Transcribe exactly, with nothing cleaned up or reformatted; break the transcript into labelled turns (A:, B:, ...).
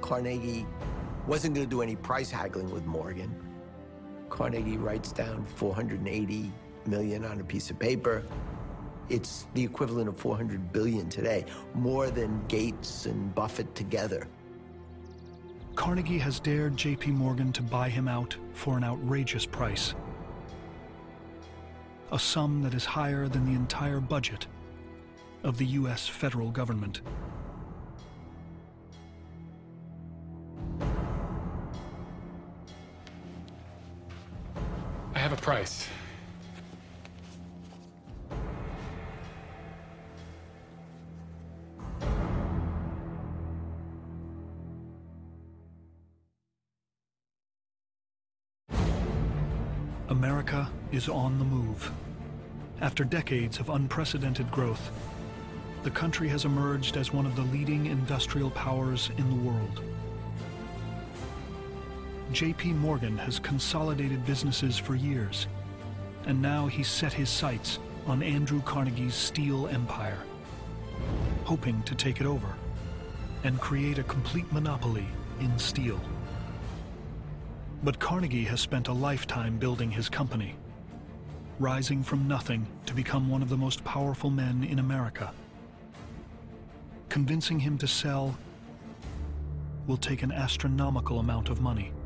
A: Carnegie wasn't going to do any price haggling with Morgan. Carnegie writes down four hundred eighty million dollars on a piece of paper. It's the equivalent of four hundred billion dollars today, more than Gates and Buffett together.
B: Carnegie has dared J P Morgan to buy him out for an outrageous price. A sum that is higher than the entire budget of the U S federal government.
C: I have a price.
B: America is on the move. After decades of unprecedented growth, the country has emerged as one of the leading industrial powers in the world. J P Morgan has consolidated businesses for years, and now he's set his sights on Andrew Carnegie's steel empire, hoping to take it over and create a complete monopoly in steel. But Carnegie has spent a lifetime building his company, rising from nothing to become one of the most powerful men in America. Convincing him to sell will take an astronomical amount of money.